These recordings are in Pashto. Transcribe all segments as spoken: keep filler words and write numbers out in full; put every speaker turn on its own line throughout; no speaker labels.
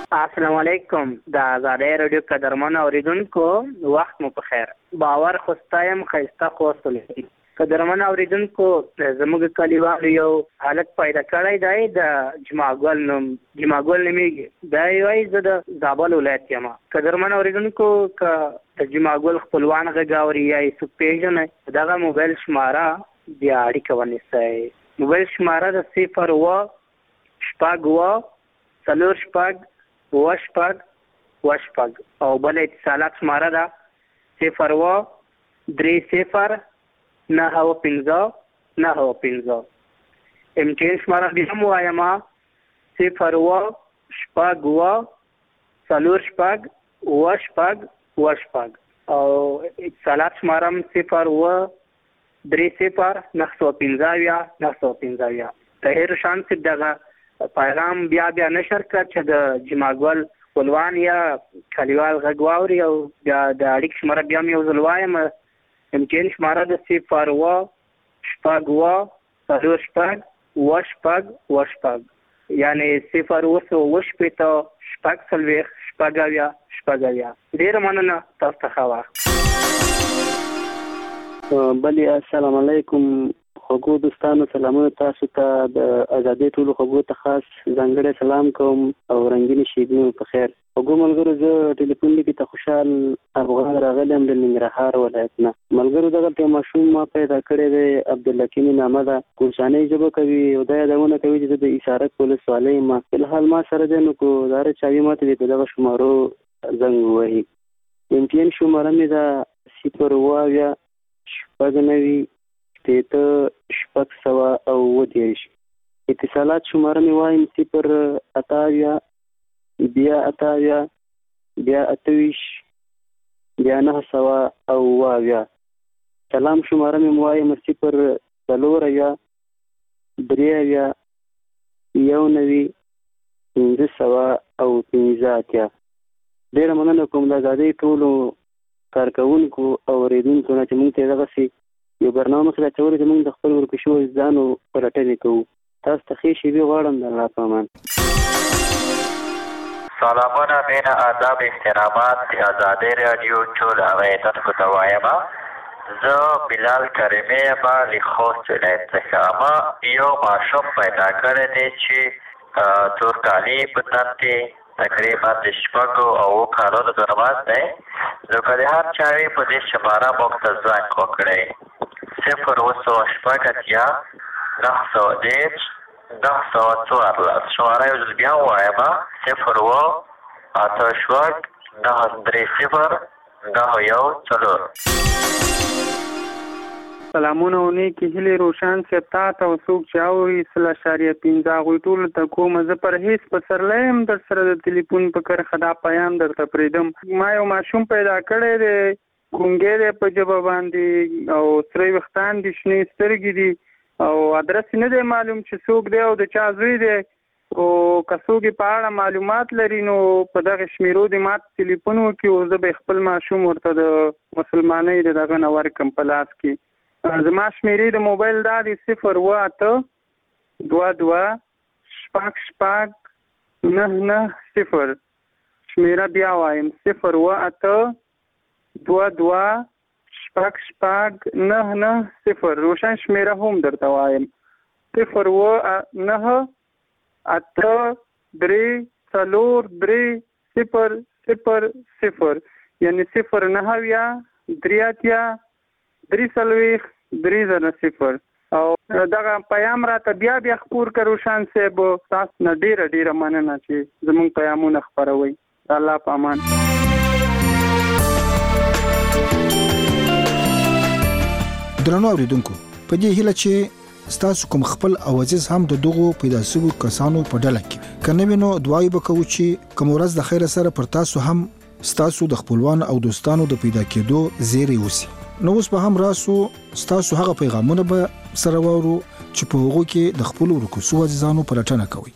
السلام علیکم. د آزادۍ رادیو قدرمن اوریدونکو وخت مو په خیر. باور خوستایم خیسته خوستل. قدرمن اوریدونکو زموږ کلیوالو یو حالت پیدا کړی دی د جماګل نوم جماګل نومیږي. دا یوایي زه د زابل ولایت یم. قدرمن اوریدونکو که د جماګل خپلوان غږ اوري یا یې څوک پېژنئ دغه موبایل شماره بیا اړیکه ونیسئ. موبایل شماره د صفر اوه شپږ اوه څلور شپږ اوه شپږ اوه شپږ او بله اتصالات شماره ده صفر اوه درې صفر نهه اوه پنځه نهه اوه پنځه. ایم ټي این شماره بیا هم وایم صفر اوه شپږ اوه څلور شپږ اوه شپږ اوه شپږ او اتصالات شماره هم صفر اوه درې صفر نهه سوه پنځه اویا نهه سوه پنځه اویا. طاهر شان صاحب دغه پیغام بیا بیا نشر کړ چې د جماګل خپلوان یا کلیوال غږ واوري او بیا د اړیکې شماره بیا هم یو ځل وایم. ایم ټي این شماره د صفر اوه شپږ اوه څلور شپږ اوه شپږ اوه شپږ یعنې صفر اوه سوه اوه شپېته شپږ څلوېښت شپږ اویا شپږ اویا. ډېره مننه. تاسو ته ښه وخت.
بلې السلام علیکم خوږو دوستانو. سلامونه تاسو ته. د ازادۍ ټولو خوږو ته خاص ځانګړی سلام کوم او رنګینې شیبې مو په خیر. خوږو ملګرو زه ټلیفون لیکي ته خوشحال افغان راغلی یم د ننګرهار ولایت نه. ملګرو دغلته یو ماشوم ما پیدا کړی دی عبدالحکیم نامه ده. کوشانۍ ژبه کوي او دا یادونه کوي چې زه د ایسارک ولسوالۍ یم. فلحال ما سره دی نو کو دا چاوي ماته دې په دغه شمارو زنګ ووهي. ایم ټي این شماره مې ده صفر اوه اویا شپږ نوي شپېته شپږ سوه او اووه دېرش. اتصالات شماره مې وایم صفر اته اویا بیا اته اویا بیا اته ویشت بیا نهه سوه او اووه اویا. سلام شماره مې وایم صفر څلور اویا درې اویا یو نوي پنځه سوه او پنځه اتیا. ډېره مننه کوم د ازادۍ ټولو کارکوونکو او اورېدونکو نه چې موږ ته دغسې یو برنامه مخې ته اچولې چې موږ د خپل ورکشو وجدانو پلټنې کوو. تاسو ته ښې شېبې غواړم. د الله په امان.
سلامونه مینه آداب احترامات د ازادۍ راډیو ټول اوریدونکو ته وایم. زه بلال کریمي یم له خوست ولایت څخه. ما یو ماشوم پیدا کړی دی چې تورکالي په تن کې تقریبا د شپږو او اوو کالونو ترمنځ دی. نو که د هر چا وي په دې شماره موږ ته زنګ وکړئ صفر اوه سوه شپږ اتیا نهه سوه دېرش نهه سوه څوارلس. شماره یو ځل بیا ووایم صفر اوه اته شپږ نهه درې صفر نهه یو څلور.
سلامونه او نیکې هیلې روشن صاحب تا ته او څوک چې اوري سل اشاریه پنځه هغوی ټولو ته کوم. زه پرهیز پسرلی یم در سره د تلیفون په کرښه دا پیام درته پرېږدم. ما یو ماشوم پیدا کړی دی ګونګی دی په ژبه باندې او سره ویښتان دي شنې سترګې دي او ادرس نه دی معلوم چې څوک دی او د چا زوی دی او که څوک یې په اړه معلومات لري نو په دغه شمیرو دې ماته تلیفون وکړي او زه به خپل ماشوم ورته د مسلمانۍ د دغه نه ورکړم په لاس کې. زما شمیرې د موبایل دا دی صفر اوه اته دوه دوه شپږ شپږ نهه نهه صفر. شمیره بیا وایم صفر اوه اته دوه دوه شپږ شپږ نهه نهه صفر. روشن شمیره هم درته وایم صفر اوه نهه اته درې څلور درې صفر صفر صفر یعنې صفر نهه اویا درې اتیا درې څلوېښت درې زره صفر. او دغه پیام راته بیا بیا خپور کړه روشن صاحب. تاسو نه ډېره ډېره مننه چې زموږ پیامونه خپروئ. د الله په امان.
درنو اوریدونکو په دې هیله چې ستاسو کوم خپل اوازیز هم د دغو پیدا شوو کسانو په ډله کې کنه وینو دعای وکړو چې کوم ورځ د خیر سره پر تاسو هم ستاسو د خپلوان او دوستانو د پیدا کېدو زیری وسی. نو اوس به هم راسو ستاسو هغه پیغامونه به سره وورو چې په هغو کې د خپل ورکوسو عزیزانو پلټنه کوي.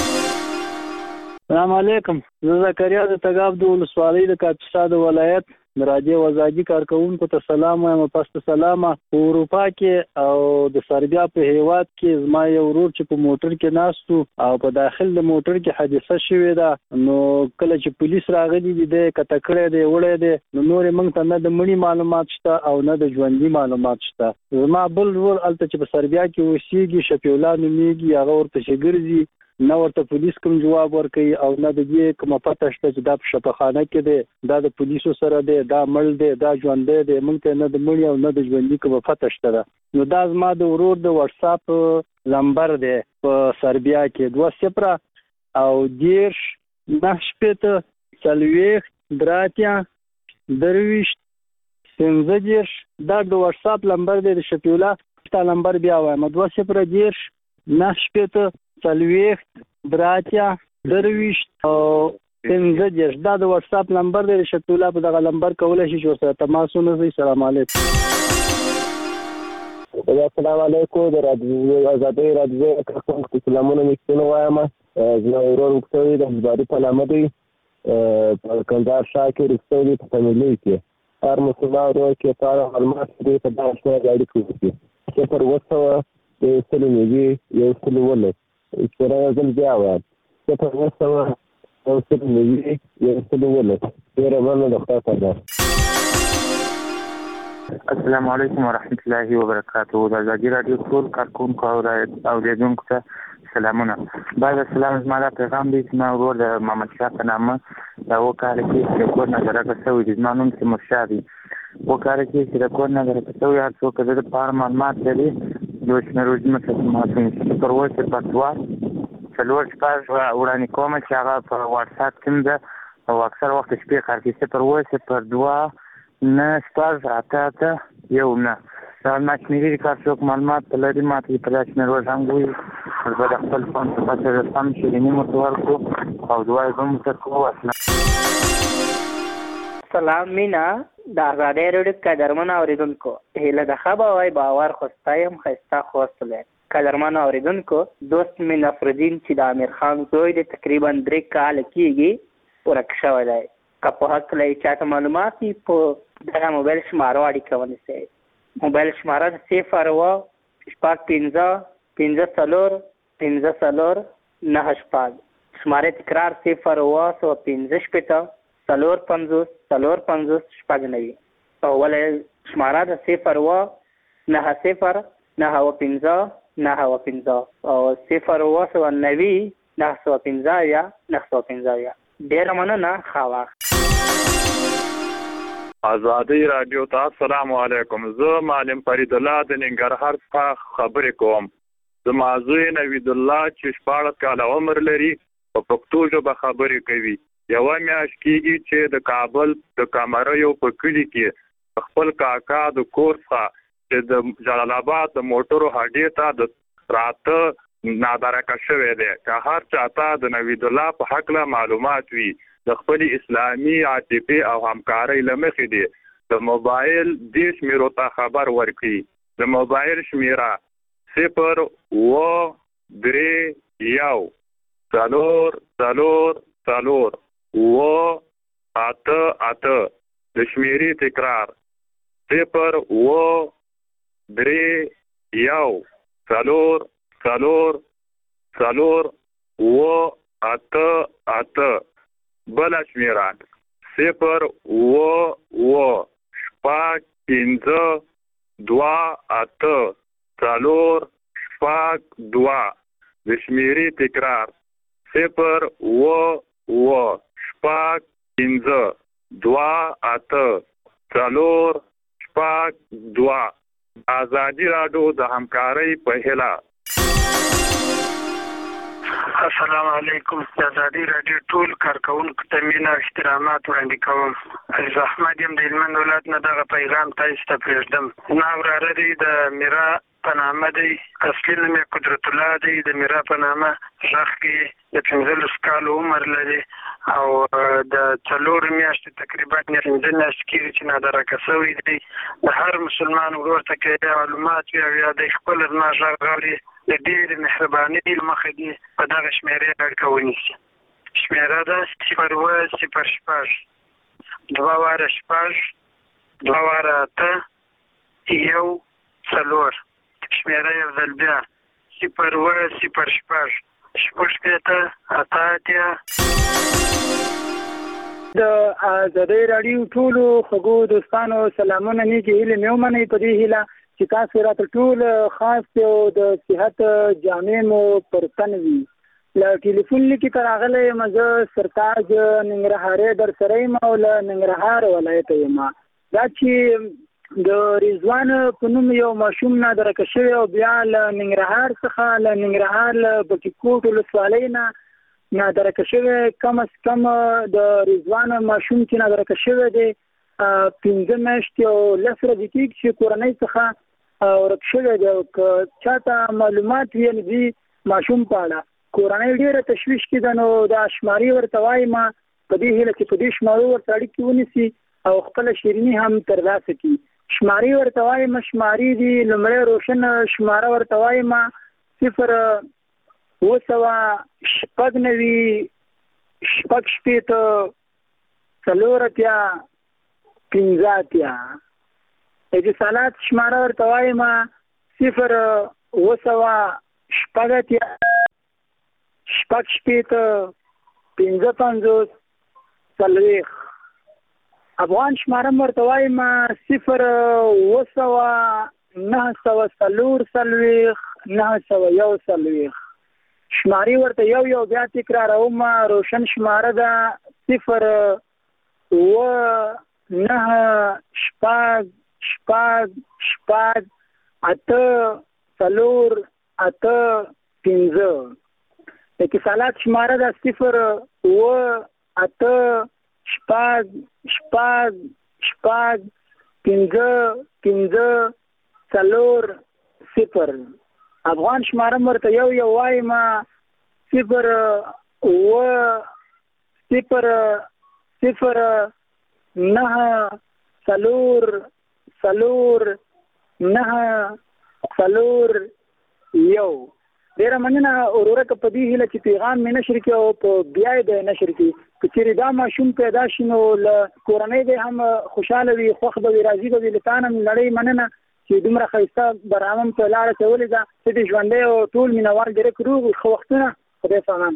السلام علیکم. زه زکریا د تګاب د ولسوالۍ د کاپیسا د ولایت د راډیو آزادي کارکونکو ته سلام وایم. پس سلام په اروپا کې او د سربیا په هیواد کې زما یو ورور چې په موټر کې ناستو او په داخل د موټر کې حادثه شوې ده، نو کله چې پولیس راغلي دي د کټکړې دی وړې دی، نو نور موږ ته نه د مړي معلومات شته او نه د ژوندۍ معلومات شته. زما بل ورور الته چې په سربیا کې اوسېږي، شفیع الله نومېږي، هغه ورته شګرځي، نه ورته پولیس کوم جواب ورکوي او نه د دې کومه پته شته چې دا په شفاخانه کې دی، دا د پولیسو سره دی، دا مړ دی، دا ژوندی دی، موږ ته نه د مړي او نه د ژوندي کومه پته شته ده. نو دا زما د ورور د واتساپ نمبر دی په سربیا کې دوه صفر او دېرش نهه شپېته څلوېښت درې اتیا درویشت پنځه دېرش، دا د واتساپ نمبر دی. د شفیع الله تا نمبر بیا وایم دوه صفر دېرش نهه شپېته څلوېښت درې اتیا درویشت او پنځه دېرش، دا د واتساپ نمبر دی. شفیع الله په دغه نمبر کولی شي چې ورسره تماس ونیسئ. سلام علیکم.
السلام علیکم. د رادیو آزادۍ رادیو کارکونکو ته سلامونه مې وایم. زما ورور وکړی د هزباري په نامه دی، په کندهار ښار کې رښتو دی په فامیلي کې. هر مسلمان ورور کې په اړه معلومات دی په دغه شمېر د اړیکو وکړي. صفر اووه سوه یو سل نوي یو سل اوولس سره یو ځل بیا وایم صفر اووه سوه یو سل نوي یو سل اوولس. ډېره مننه د خدای په امان.
السلام علیکم ورحمت الله وبرکاته. د ازادي راډیو ټول کارکونکو او اوریدونکو ته سلامونه. بعد السلام زما دا پیغام دی چې ما ورور د محمد شاه په نامه د اوه کاله کې د کور نه درکه شوی دی. زما نوم تیمورشاه دی. اوه کاله کې چې د کور نه درکه شوی هر څوک د ده په اړه معلومات لري د شمېر وجود صفر اووه صفر دوه څلور شپږ وړاندې کومه چې هغه په واټساپ کې ده او اکثر وخت شپې کار کوي. صفر اووه صفر دوه نه شپږ اته اته یو نه. دا ما شمېرې کار څوک معلومات لري ما ته په دا شمېر ورغږ وي، زه د خپل فون په پته د سم شیریني ورته ورکړو او دعا یې به مو ورته کوو.
سلام مینا د ازادۍ راډیو قدرمنو اورېدونکو، هیله ده ښه به وای، باور خو ستا یم، ښایسته خوست ولایت. قدرمنو اورېدونکو، دوست مې نصرالدین چې د امیر خان زوی دی تقریبا درې کاله کېږي ورک شوی دی. که په هکله یې چاته معلومات وي په دغه موبایل شماره اړیکه ونیسئ. موبایل شماره د صفر اووه شپږ پنځه پنځه څلور پنځه څلور نهه شپږ. شماره تکرار صفر اووه سوه پنځه شپېته څلور پنځوس څلور پنځوس شپږ نوي. اوله شماره د صفر اووه نهه صفر نهه اووه پنځه نهه اووه پنځه او صفر اووه سوه نوي نهه سوه پنځه اویا نهه سوه پنځه اویا. ډېره مننه. ښه وخت.
ازادۍ راډیو ته السلام علیکم. زه معلم فرید الله د ننګرهار څخه خبرې کوم. زما زوی نوید الله چې شپاړس کاله عمر لري په پښتو ژبه خبرې کوي. یوه میاشت کېږي چې د کابل د کامریو په کلي کې خپل کاکا د کور څخه چې د جلال آباد د موټرو هډې ته د راته نادرکه شوی دی. که هر چاته د نوید الله په هکله معلومات وي د خپل اسلامي عاطفې او همکارۍ له مخې دی د موبایل دې شمېرو ته خبر ورکړي. د موبایل شمېره صفر اووه درې یو څلور څلور څلور اووه اته اته. د شمېرې تکرار صفر اووه درې یو څلور څلور څلور اووه اته اته. بله شمېره صفر اووه اووه شپږ پنځه دوه اته څلور شپږ دوه. د شمېرې تکرار صفر اووه اووه شپږ پنځه دوه اته څلور شپږ دوه. ازادي راډیو د همکارۍ په هیله.
السلام علیکم. د ازادي راډیو ټول کارکونکو ته مینه او احترامات وړاندې کوم. عزیز احمد یم د هلمند ولایت نه. دغه پیغام تاسو ته پرېږدم. زما وراره دی د میرا په نامه دی، اصلي نوم یې قدرت الله دی. د میرا په نامه غږ کې د پنځلس کالو عمر لري او د څلور میاشتې تقریبا پنځه میاشتې کېږي چې نادرکه شوی دی. د هر مسلمان ورور ته که معلومات وي او یا د خپل زما غږ اوري د ډېرې مهربانۍ له مخې دي په دغه شمېرې اړیکه ونیسي. شمېره ده صفر اووه صفر شپږ دوه واره شپږ دوه واره اته یو څلور شمېره یو ځل بیا صفر اووه صفر شپږ شپږ شپېته اته اتیا.
د آزادۍ راډیو ټولو خوږو دوستانو سلامونه، نیکې هیلې مې ومنئ په دې هیله چې تاسو راته ټول خاص یو د صحت جامې مو پر تن وي. له ټلیفون لیکې ته راغلی یم، زه سرتاج ننګرهارۍ در سره یم او له ننګرهار ولایته یم. دا چې د رضوان په نوم یو ماشوم نادرکه شوی او بیا له ننګرهار څخه له ننګرهار له بټي کوټ ولسوالۍ نه نادرکه شوی، کم از کم د رضوان ماشوم چې نادرکه شوی دی پنځه میاشتې او لس ورځې کېږي چې کورنۍ څخه ورک شوی دی. او که چاته معلومات وي د دې ماشوم په اړه، کورنۍ ډېره تشویش کې ده، نو دا شماري ورته وایم په دې هیله چې په دې شمارو ورته اړیکې ونیسي او خپله شیریني هم ترلاسه کړي. شماري ورته وایم، شماري دي لومړی روشن شماره ورته وایم صفر اووه سوه شپږ نوي شپږ شپېته څلور اتیا پنځه اتیا. اتصالات شماره ورته وایم صفر اووه سوه شپږ اتیا شپږ شپېته پنځه پنځوس څلوېښت. افغان شماره م ورته وایم صفر اووه سوه نهه سوه څلور څلوېښت نهه سوه یو څلوېښت. شماري ورته یو یو بیا تکراروم، روشن شماره ده صفر اووه نهه شپږ شپږ شپږ اته څلور اته پنځه. اتصالات شماره ده صفر اووه اته شپږ شپږ شپږ پنځه پنځه څلور صفر. افغان شماره م ورته یو یو وایم صفر اووه صفر صفر نهه څلور څلور نهه څلور یو. ډېره مننه وروره که په دې هیله چې پیغام مې نشر کړي او په بیا یې به نشر کړي. که چېرې دا ماشوم پیدا شي نو له کورنۍ به هم خوشحاله وي، خوښ به وي، راضي به وي. له تا نه نړۍ مننه چې دومره ښایسته برنامه م په لاره اچولې ده. ته دې ژوندی او ټول مینوال ډېرې روغ وي. ښه وختونه، خدای پامان.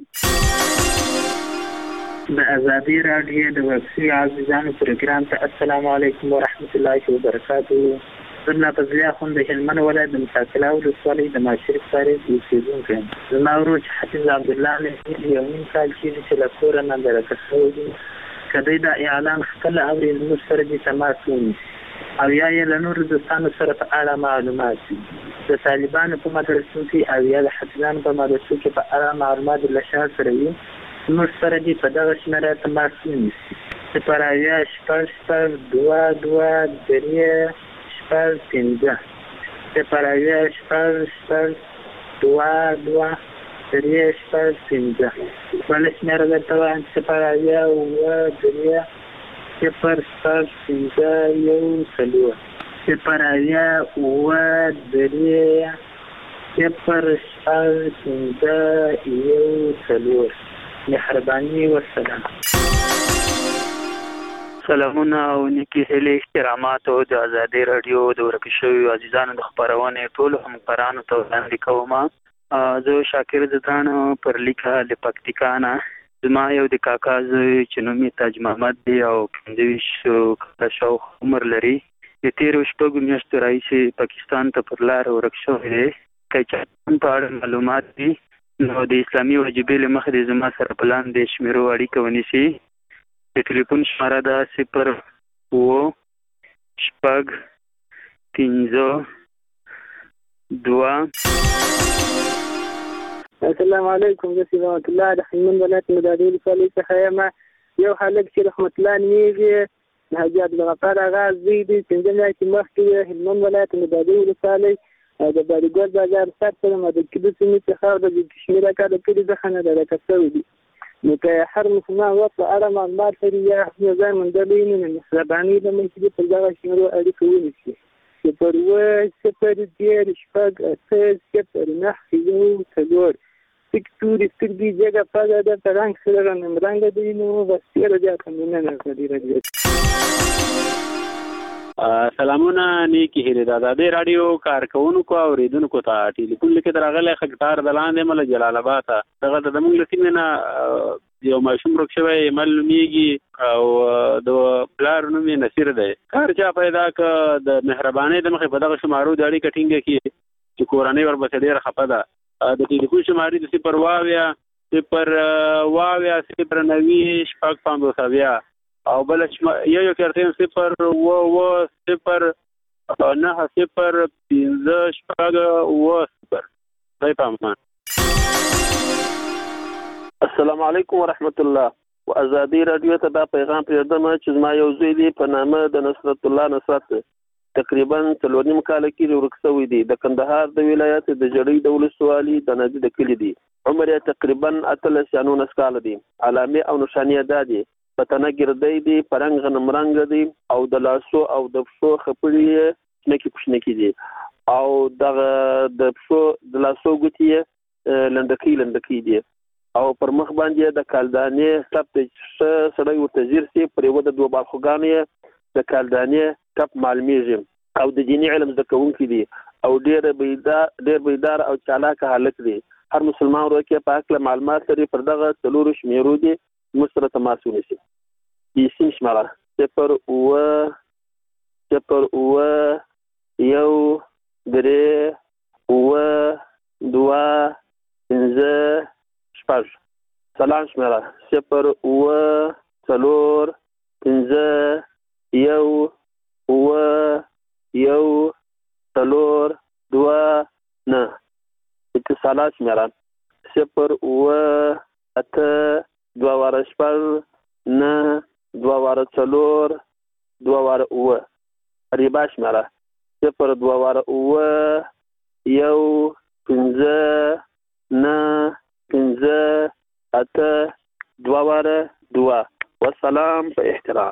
د ازادي راډیو د ویبسي عزیزانو پروګرام ته السلام علیکم ورحمت الله وبرکاته. زما فضلیا خون د هلمند ولایت د مساکله ولسوالۍ د ماشرف سارې اوسېدونکی یم. زما ورور چې حفیظ عبدالله مې یو نیم کال کېږي چې له کوره نندرکه شوی دی. که دی دا اعلان خپله اوري زموږ سره دې تماس ونیسي او یا یې له نورو دوستانو سره په اړه معلومات وي. د طالبانو په مدرسو کې او یا د حفیظانو په مدرسو کې په اړه معلومات له شا سره وي، زموږ سره دې په دغه شمېره تماس ونیسي. صفر اویا شپږ شپږ دوه دوه درې شپږ پنځه. صفر اویا شپږ شپږ دوه دوه درې شپږ پنځه. بله شمېره درته وایم صفر اویا اووه درې صفر شپږ پنځه یو څلور. صفر اویا اووه درې صفر شپږ پنځه یو څلور. مهرباني وسلام.
سلامونه او نیکې هیلې احترامات او د ازادۍ راډیو د ورک شویو عزیزانو د خپرونې ټولو همکارانو ته وړاندې کوم. زه شاکر زدان پر لیکه د پکتیکا نه. زما یو د کاکا زوی چې نوم یې تاج محمد دی او پنځه ویشت کاله شاوخوا عمر لري. د تېرو شپږو میاشتو راهیسې پاکستان ته پر لاره ورک شوی دی. که چا په اړه معلومات وي نو د اسلامي وجیبې له مخې د زما سره په لاندې شمېرو اړیکه ونیسي. د ټلیفون شماره ده صفر اووه شپږ پنځه دوه.
السلام علیکم. زه سید رحمت الله د هلمند ولایت مدادي ولسوالۍ څخه یم. یو هلک چې رحمت الله نومیږي د حاجي عبدالغفار اغا زوی دی. پنځه میاشتې مخکې هلمند ولایت مدادي ولسوالۍ د باریګل بازار سر سره د کلي سیمې څخه د کشمیر اکا د کلي څخه نندرکه شوی دی. نو که هر مسلمان وخت په اړه معلومات لري یا یو ځای موندلی نو د مهربانۍ له مخې دې پر دغه شمېرو اړیکه ونیسي. صفر اووه صفر دېرش شپږ اته صفر نهه یو څلور. سپک توري سترګې جګه پزه ده په رنګ سره نمرنګه دی نو بس ډېره زیاته مینه نه ازادي راډیو.
سلامونه نیکی هیله د ازادي راډیو کارکونکو او اوریدونکو ته ټلیفون لیکه درغله خکټار د لاندې مل جلال آباد ته دغه د موږ لسینه نه یو ماشوم روک شوی معلومیږي او د پلار نوم یې نصیر دی. کار چا پیدا ک د مهرباني د مخې په دغه شمارو د اړیکه ټینګه کی چې کورنۍ ورپسې ډېر خپه ده. د ټلیفون شمارې د صفر واویا صفر واویا صفر نوي شپږ پنځوس اویا او بل یو یو کارتین صفر و و صفر نه صفر پنځه شپږ و صفر. ځای پامان.
السلام علیکم ورحمت الله. و ازادي رادیو ته دا پیغام پرېږدم چې زما یو زوی دی په نامه د نصرت الله نصرت تقریبا څلور نیم کال کې ورک شوی دی. د کندهار د ولایت د جړۍ د ولسوالۍ د نادي د کلی دی. عمر یې تقریبا اتلس یا نولس کاله دی. علامې او نښانې دا دي پتنه ګردی دی پرنګ غنم رنګ دی او د لاسو او د پښو خپړې شنکې پښنکې دي او دغه د پښو د لاسو ګوتې لنډکۍ لنډکۍ دي او پر مخ باندې د کالدانې ټپ سړی ورته ځیر سي پرې و د دوه باخوګانې د کالدانې ټپ معلومیږي او د دیني علم زده کوونکي دي او ډېر بیدار ډېر بیدار او چالاک هلک دی. هر مسلمان ورکه په اړه معلومات لري پر دغه څلورو شمیرو دي مسره تماس ونیسي. یسین شماره صفر اوه صفر اوه یو درې اوه دوه پنځه شپږ. سلام شماره صفر اوه څلور پنځه یو اوه یو څلور دوه نه. اتصالات شماره صفر اوه اته دوه واره شپږ نه دوه واره څلور دوه واره اوه. ریبا شماره صفر دوه واره اوه یو پنځه نه پنځه اته دوه واره دوه. والسلام په احترام.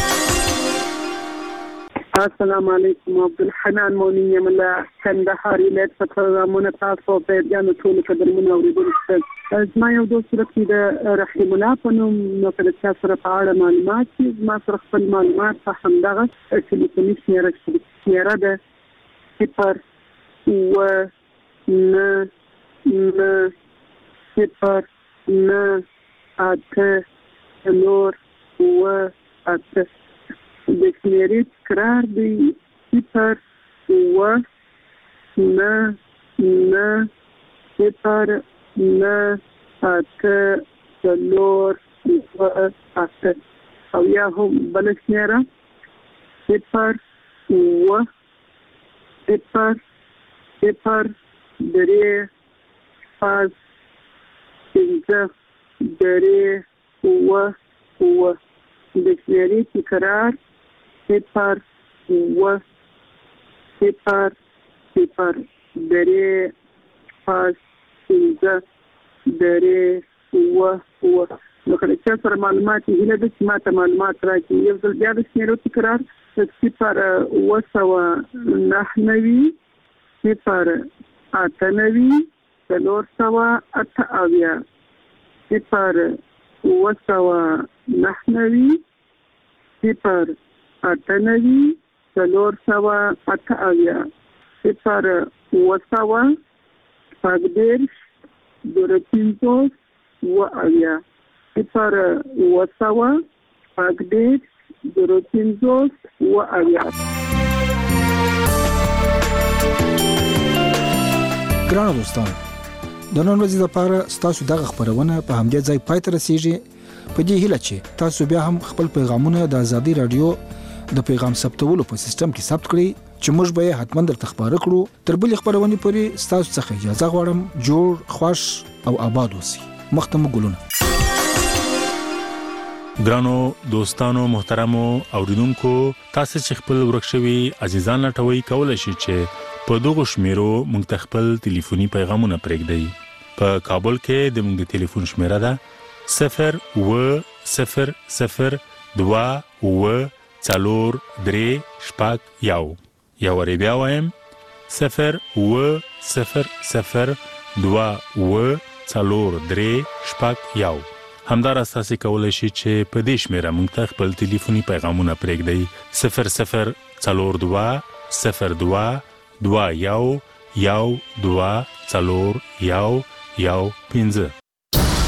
السلام علیکم. عبدالحنان مونین یم له کندهار ولایت څخه پروګرامونه تاسو په بیانو ټولو قدرمنو اوریدونکو زما یو دوست دی د رحیم الله په نوم نو کله چې سره په اړه معلومات چې ما سره خپل معلومات په همدغه ټلیفوني شمیره شمیره ده صفر اوه نه نه صفر نه اته څلور اوه اته. د شمیرې تکرار دی صفر اوه نه نه صفر نه اته څلور اوه اته او یا هم بله شمیره صفر اوه صفر صفر درې شپږ پنځه درې اوه اوه. د شمیرې تکرار صفر اوه صفر صفر درې شپږ پنځه درې اوه اوه. نو کله چې سره معلومات هیله ده چې ما ته معلومات راکړي. یو ځل بیا د شمیرو تکرار صفر اوه سوه نهه نوي صفر اته نوي څلور سوه اته اویا صفر اوه سوه نهه نوي صفر اته نوي څلور سوه اته اویا صفر اوه سوه شپږ دېرش دوه پنځوس اوه اویا صفر اوه سوه شپږ دېرش دوه پنځوس اوه اویا.
ګرانو دوستانو د نن ورځې لپاره ستاسو دغه خبرونه په همدې ځای پای ته رسیږي په دې هیله چې تاسو بیا هم خپل پیغامونه د ازادي رادیو د پیغام ثبتولو په سیستم کې ثبت کړئ چې موږ به یې حتما درته خبره کړو. تر بلې خبرونې پورې ستاسو څخه اجازه غواړم. جوړ خوښ او آباد اوسئ. مختم ګلونه.
ګرانو دوستانو محترمو اوریدونکو تاسو چې خپل ورکشوي عزیزان لټوي کولای شئ چې په دغه شمیرو موږ ته خپل ټلیفوني پیغامونه پرېږدئ. په کابل کې د موږ د ټلیفون شمیره ده صفر اوه صفر صفر دوه اوه څلور درې شپږ یو. یو وارې بیا وایم صفر اوه صفر صفر دوه اوه څلور درې شپږ یو. همداراز تاسو کولی شئ چې په دې شمیره موږ ته خپل ټلیفوني پیغامونه پرېږدئ. صفر صفر څلور دوه صفر دوه دوه یو یو دوه څلور یو یو پنځه.